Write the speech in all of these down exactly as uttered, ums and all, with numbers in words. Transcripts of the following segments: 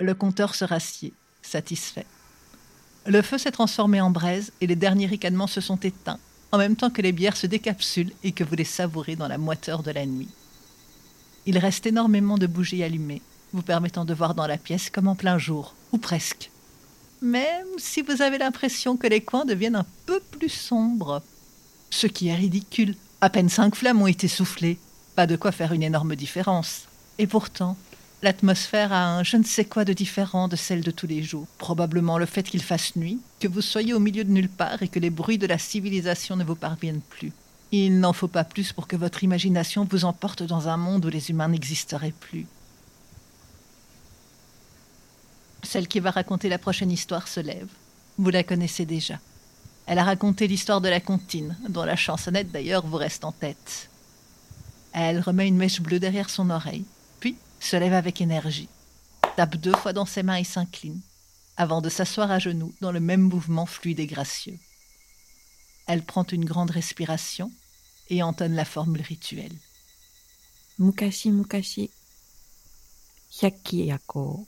Le compteur se rassied, satisfait. Le feu s'est transformé en braise et les derniers ricanements se sont éteints, en même temps que les bières se décapsulent et que vous les savourez dans la moiteur de la nuit. Il reste énormément de bougies allumées, vous permettant de voir dans la pièce comme en plein jour, ou presque. Même si vous avez l'impression que les coins deviennent un peu plus sombres. Ce qui est ridicule. À peine cinq flammes ont été soufflées. Pas de quoi faire une énorme différence. Et pourtant, l'atmosphère a un je ne sais quoi de différent de celle de tous les jours. Probablement le fait qu'il fasse nuit, que vous soyez au milieu de nulle part et que les bruits de la civilisation ne vous parviennent plus. Il n'en faut pas plus pour que votre imagination vous emporte dans un monde où les humains n'existeraient plus. Celle qui va raconter la prochaine histoire se lève. Vous la connaissez déjà. Elle a raconté l'histoire de la comptine, dont la chansonnette d'ailleurs vous reste en tête. Elle remet une mèche bleue derrière son oreille, puis se lève avec énergie, tape deux fois dans ses mains et s'incline, avant de s'asseoir à genoux dans le même mouvement fluide et gracieux. Elle prend une grande respiration et entonne la formule rituelle. Mukashi mukashi, hyaki yako.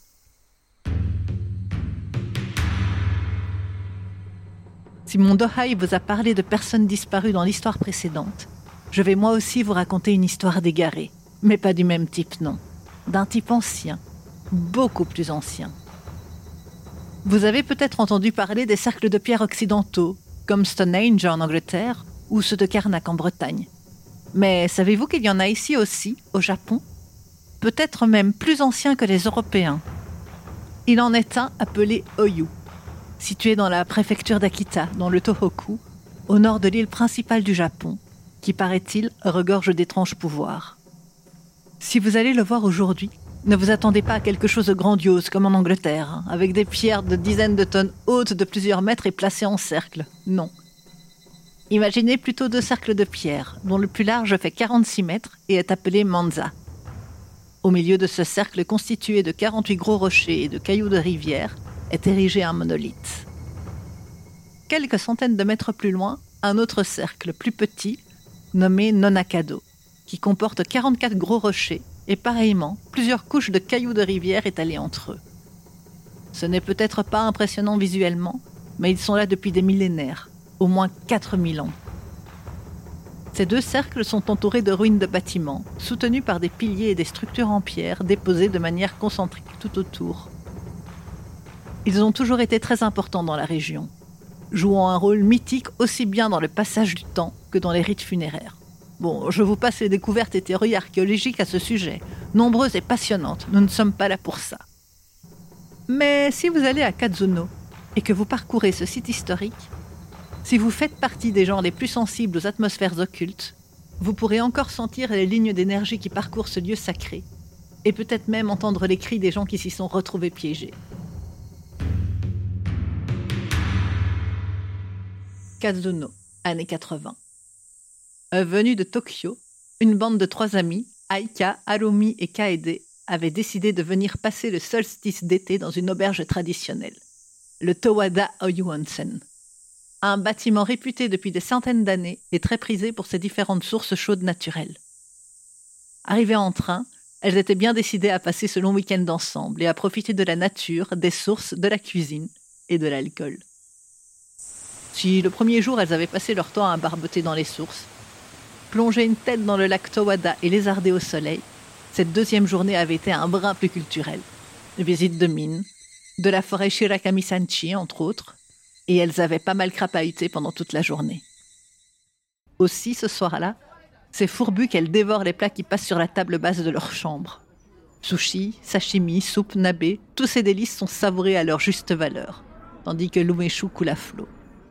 Si mon Dohai vous a parlé de personnes disparues dans l'histoire précédente, je vais moi aussi vous raconter une histoire d'égarés, mais pas du même type, non. D'un type ancien, beaucoup plus ancien. Vous avez peut-être entendu parler des cercles de pierre occidentaux, comme Stonehenge en Angleterre ou ceux de Karnak en Bretagne. Mais savez-vous qu'il y en a ici aussi, au Japon ? Peut-être même plus anciens que les Européens. Il en est un appelé Oyu, situé dans la préfecture d'Akita, dans le Tohoku, au nord de l'île principale du Japon, qui, paraît-il, regorge d'étranges pouvoirs. Si vous allez le voir aujourd'hui, ne vous attendez pas à quelque chose de grandiose comme en Angleterre, avec des pierres de dizaines de tonnes hautes de plusieurs mètres et placées en cercle. Non. Imaginez plutôt deux cercles de pierre, dont le plus large fait quarante-six mètres et est appelé Manza. Au milieu de ce cercle constitué de quarante-huit gros rochers et de cailloux de rivière, est érigé un monolithe. Quelques centaines de mètres plus loin, un autre cercle plus petit, nommé Nonakado, qui comporte quarante-quatre gros rochers et pareillement plusieurs couches de cailloux de rivière étalés entre eux. Ce n'est peut-être pas impressionnant visuellement, mais ils sont là depuis des millénaires, au moins quatre mille ans. Ces deux cercles sont entourés de ruines de bâtiments, soutenus par des piliers et des structures en pierre déposées de manière concentrique tout autour. Ils ont toujours été très importants dans la région, jouant un rôle mythique aussi bien dans le passage du temps que dans les rites funéraires. Bon, je vous passe les découvertes et théories archéologiques à ce sujet, nombreuses et passionnantes, nous ne sommes pas là pour ça. Mais si vous allez à Kazuno et que vous parcourez ce site historique, si vous faites partie des gens les plus sensibles aux atmosphères occultes, vous pourrez encore sentir les lignes d'énergie qui parcourent ce lieu sacré, et peut-être même entendre les cris des gens qui s'y sont retrouvés piégés. Kazuno, années quatre-vingts. Venus de Tokyo, une bande de trois amis, Aika, Harumi et Kaede, avaient décidé de venir passer le solstice d'été dans une auberge traditionnelle, le Towada Oyu Onsen. Un bâtiment réputé depuis des centaines d'années et très prisé pour ses différentes sources chaudes naturelles. Arrivées en train, elles étaient bien décidées à passer ce long week-end ensemble et à profiter de la nature, des sources, de la cuisine et de l'alcool. Si le premier jour, elles avaient passé leur temps à barboter dans les sources, plonger une tête dans le lac Towada et lézarder au soleil, cette deuxième journée avait été un brin plus culturel. Visite de mines, de la forêt Shirakami-sanchi, entre autres, et elles avaient pas mal crapahuté pendant toute la journée. Aussi, ce soir-là, c'est fourbu qu'elles dévorent les plats qui passent sur la table basse de leur chambre. Sushi, sashimi, soupe, nabe, tous ces délices sont savourés à leur juste valeur, tandis que l'umeshu coule à flot.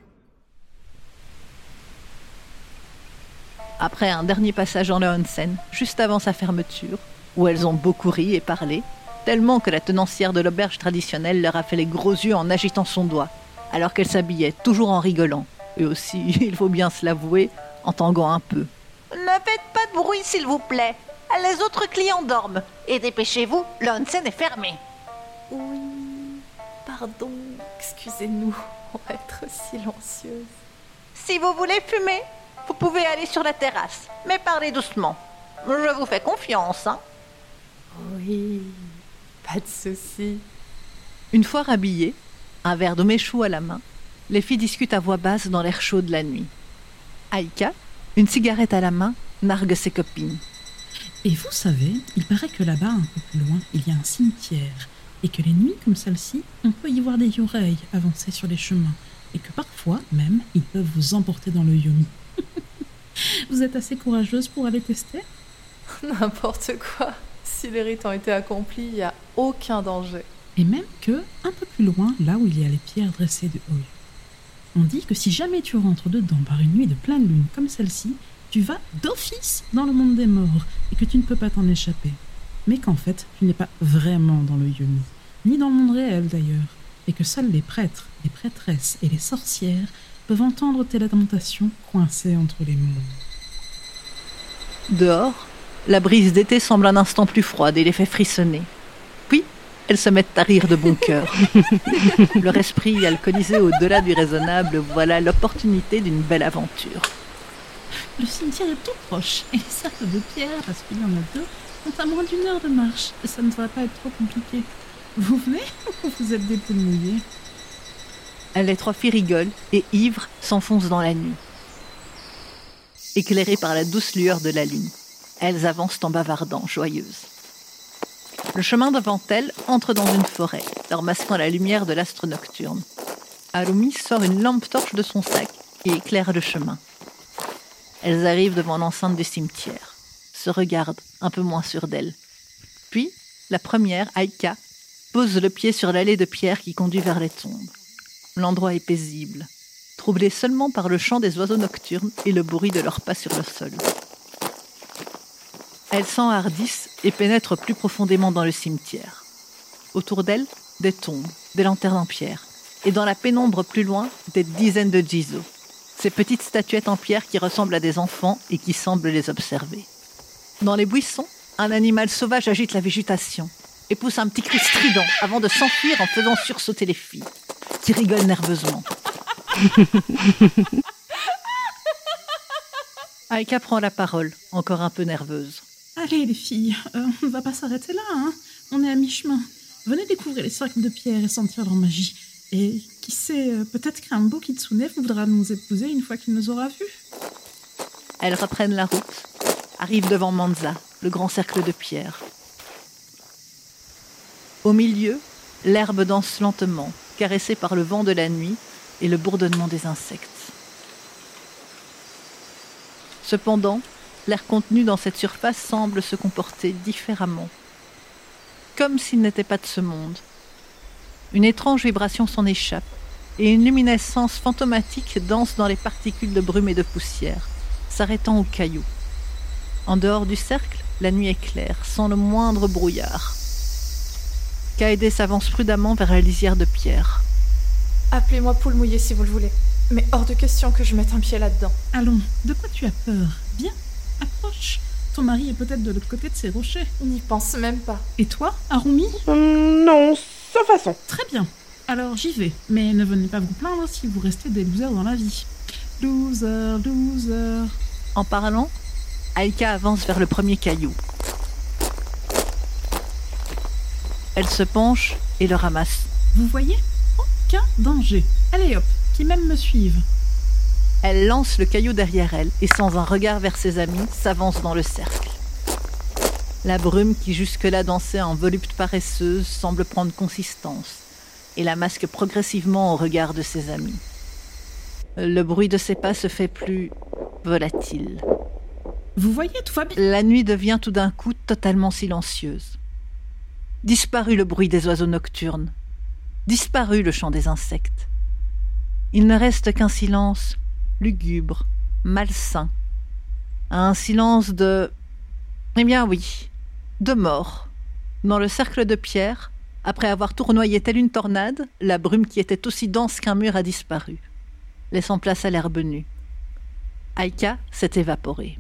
Après un dernier passage dans le onsen, juste avant sa fermeture, où elles ont beaucoup ri et parlé, tellement que la tenancière de l'auberge traditionnelle leur a fait les gros yeux en agitant son doigt, alors qu'elle s'habillait, toujours en rigolant, et aussi, il faut bien se l'avouer, en tanguant un peu. « Ne faites pas de bruit, s'il vous plaît. Les autres clients dorment. Et dépêchez-vous, le onsen est fermé. » Oui, pardon, excusez-nous, on va être silencieuse. Si vous voulez fumer, vous pouvez aller sur la terrasse, mais parlez doucement. Je vous fais confiance, hein. Oui, Pas de souci. Une fois rhabillées, un verre d'omeshou à la main, les filles discutent à voix basse dans l'air chaud de la nuit. Aika, une cigarette à la main, nargue ses copines. Et vous savez, il paraît que là-bas, un peu plus loin, il y a un cimetière, et que les nuits comme celle-ci, on peut y voir des yoreilles avancer sur les chemins, et que parfois, même, ils peuvent vous emporter dans le yomi. Vous êtes assez courageuse pour aller tester ? N'importe quoi. Si les rites ont été accomplis, il n'y a aucun danger. Et même que, un peu plus loin, là où il y a les pierres dressées de Oyo, on dit que si jamais tu rentres dedans par une nuit de pleine lune comme celle-ci, tu vas d'office dans le monde des morts et que tu ne peux pas t'en échapper. Mais qu'en fait, tu n'es pas vraiment dans le yomi, ni dans le monde réel d'ailleurs, et que seuls les prêtres, les prêtresses et les sorcières peuvent entendre tes lamentations coincées entre les mondes. Dehors, la brise d'été semble un instant plus froide et les fait frissonner. Puis, elles se mettent à rire de bon cœur. Leur esprit alcoolisé au-delà du raisonnable, voilà l'opportunité d'une belle aventure. Le cimetière est tout proche, et les cercles de pierre, parce qu'il y en a deux, sont à moins d'une heure de marche, et ça ne devrait pas être trop compliqué. Vous venez ou vous êtes des poules mouillées ? Les trois filles rigolent et, ivres, s'enfoncent dans la nuit. Éclairées par la douce lueur de la lune, elles avancent en bavardant, joyeuses. Le chemin devant elles entre dans une forêt, leur masquant la lumière de l'astre nocturne. Harumi sort une lampe torche de son sac et éclaire le chemin. Elles arrivent devant l'enceinte du cimetière, se regardent un peu moins sûres d'elles. Puis, la première, Aika, pose le pied sur l'allée de pierre qui conduit vers les tombes. L'endroit est paisible, troublé seulement par le chant des oiseaux nocturnes et le bruit de leurs pas sur le sol. Elles s'enhardissent et pénètrent plus profondément dans le cimetière. Autour d'elles, des tombes, des lanternes en pierre, et dans la pénombre plus loin, des dizaines de jizo, ces petites statuettes en pierre qui ressemblent à des enfants et qui semblent les observer. Dans les buissons, un animal sauvage agite la végétation et pousse un petit cri strident avant de s'enfuir en faisant sursauter les filles, qui rigolent nerveusement. Aika prend la parole, encore un peu nerveuse. Allez les filles, euh, on ne va pas s'arrêter là, hein. On est à mi-chemin. Venez découvrir les cercles de pierre et sentir leur magie. Et qui sait, euh, peut-être qu'un beau kitsune voudra nous épouser une fois qu'il nous aura vus. Elles reprennent la route, arrivent devant Manza, le grand cercle de pierre. Au milieu, l'herbe danse lentement, caressée par le vent de la nuit et le bourdonnement des insectes. Cependant, l'air contenu dans cette surface semble se comporter différemment, comme s'il n'était pas de ce monde. Une étrange vibration s'en échappe, et une luminescence fantomatique danse dans les particules de brume et de poussière, s'arrêtant aux cailloux. En dehors du cercle, la nuit est claire, sans le moindre brouillard. Kaede s'avance prudemment vers la lisière de pierre. Appelez-moi poule mouillée si vous le voulez, mais hors de question que je mette un pied là-dedans. Allons, de quoi tu as peur ? Viens, approche. Ton mari est peut-être de l'autre côté de ces rochers. N'y pense même pas. Et toi, Harumi ? Hum, non, sans façon. Très bien. Alors j'y vais. Mais ne venez pas vous plaindre si vous restez des losers dans la vie. Loser, loser. En parlant, Aika avance vers le premier caillou. Elle se penche et le ramasse. Vous voyez ? Aucun danger. Allez hop, qui même me suivent. Elle lance le caillou derrière elle et sans un regard vers ses amis, s'avance dans le cercle. La brume qui jusque-là dansait en volupté paresseuse semble prendre consistance et la masque progressivement au regard de ses amis. Le bruit de ses pas se fait plus volatile. Vous voyez, tout va bien. La nuit devient tout d'un coup totalement silencieuse. Disparu le bruit des oiseaux nocturnes. Disparu le chant des insectes. Il ne reste qu'un silence lugubre, malsain. Un silence de... Eh bien oui, de mort. Dans le cercle de pierre, après avoir tournoyé telle une tornade, la brume qui était aussi dense qu'un mur a disparu, laissant place à l'herbe nue. Aika s'est évaporée.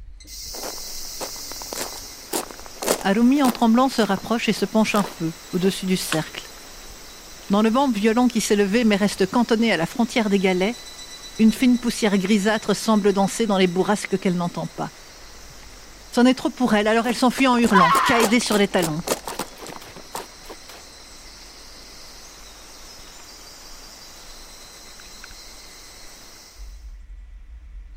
Harumi, en tremblant, se rapproche et se penche un peu au-dessus du cercle. Dans le vent violent qui s'est levé mais reste cantonné à la frontière des galets, une fine poussière grisâtre semble danser dans les bourrasques qu'elle n'entend pas. C'en est trop pour elle, alors elle s'enfuit en hurlant, Kaede sur les talons.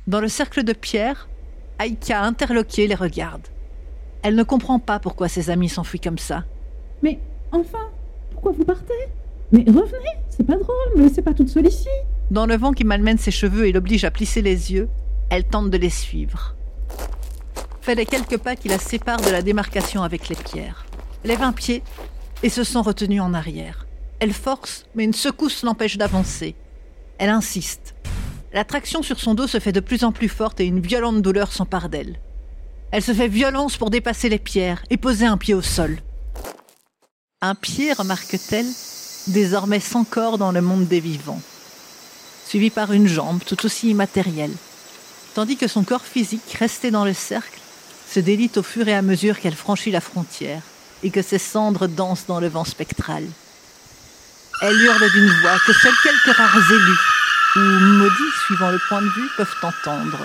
Dans le cercle de pierre, Aïka, interloquée, les regarde. Elle ne comprend pas pourquoi ses amis s'enfuient comme ça. Mais enfin, pourquoi vous partez? Mais revenez, c'est pas drôle, me laissez pas toute seule ici. Dans le vent qui malmène ses cheveux et l'oblige à plisser les yeux, elle tente de les suivre. Fait les quelques pas qui la séparent de la démarcation avec les pierres. Lève un pied et se sent retenue en arrière. Elle force, mais une secousse l'empêche d'avancer. Elle insiste. La traction sur son dos se fait de plus en plus forte et une violente douleur s'empare d'elle. Elle se fait violence pour dépasser les pierres et poser un pied au sol. Un pied, remarque-t-elle, désormais sans corps dans le monde des vivants, suivi par une jambe tout aussi immatérielle, tandis que son corps physique, resté dans le cercle, se délite au fur et à mesure qu'elle franchit la frontière et que ses cendres dansent dans le vent spectral. Elle hurle d'une voix que seuls quelques rares élus, ou maudits suivant le point de vue, peuvent entendre.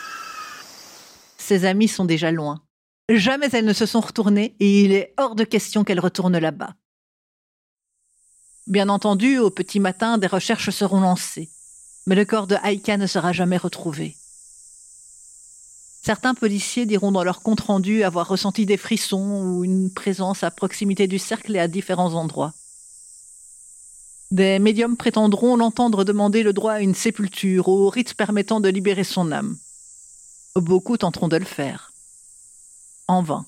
Ses amis sont déjà loin. Jamais elles ne se sont retournées et il est hors de question qu'elles retournent là-bas. Bien entendu, au petit matin, des recherches seront lancées, mais le corps de Aïka ne sera jamais retrouvé. Certains policiers diront dans leur compte-rendu avoir ressenti des frissons ou une présence à proximité du cercle et à différents endroits. Des médiums prétendront l'entendre demander le droit à une sépulture, au rite permettant de libérer son âme. Beaucoup tenteront de le faire. En vain.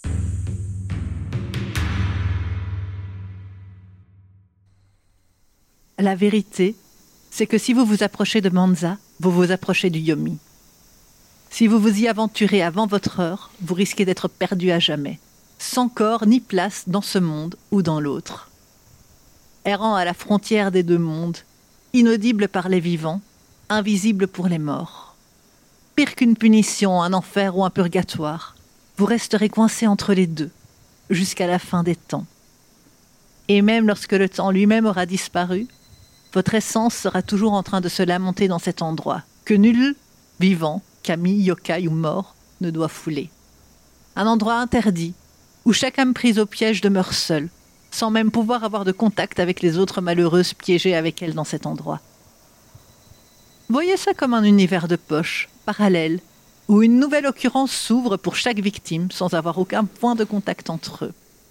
La vérité, c'est que si vous vous approchez de Manza, vous vous approchez du Yomi. Si vous vous y aventurez avant votre heure, vous risquez d'être perdu à jamais, sans corps ni place dans ce monde ou dans l'autre. Errant à la frontière des deux mondes, inaudible par les vivants, invisible pour les morts. Pire qu'une punition, un enfer ou un purgatoire, vous resterez coincé entre les deux, jusqu'à la fin des temps. Et même lorsque le temps lui-même aura disparu, votre essence sera toujours en train de se lamenter dans cet endroit, que nul, vivant, kami, yokai ou mort, ne doit fouler. Un endroit interdit, où chaque âme prise au piège demeure seule, sans même pouvoir avoir de contact avec les autres malheureuses piégées avec elle dans cet endroit. Voyez ça comme un univers de poche, parallèle, où une nouvelle occurrence s'ouvre pour chaque victime sans avoir aucun point de contact entre eux.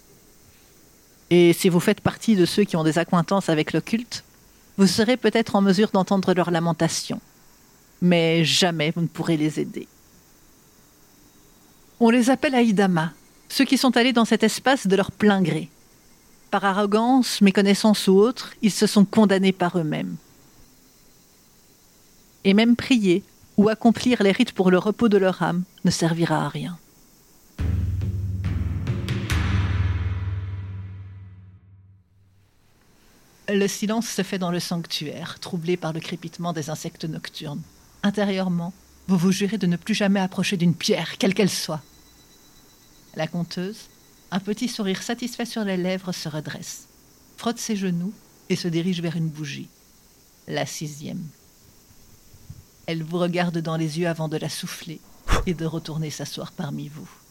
Et si vous faites partie de ceux qui ont des accointances avec l'occulte, vous serez peut-être en mesure d'entendre leurs lamentations. Mais jamais vous ne pourrez les aider. On les appelle Aïdama, ceux qui sont allés dans cet espace de leur plein gré. Par arrogance, méconnaissance ou autre, ils se sont condamnés par eux-mêmes. Et même prier ou accomplir les rites pour le repos de leur âme ne servira à rien. Le silence se fait dans le sanctuaire, troublé par le crépitement des insectes nocturnes. Intérieurement, vous vous jurez de ne plus jamais approcher d'une pierre, quelle qu'elle soit. La conteuse, un petit sourire satisfait sur les lèvres, se redresse, frotte ses genoux et se dirige vers une bougie. La sixième. Elle vous regarde dans les yeux avant de la souffler et de retourner s'asseoir parmi vous.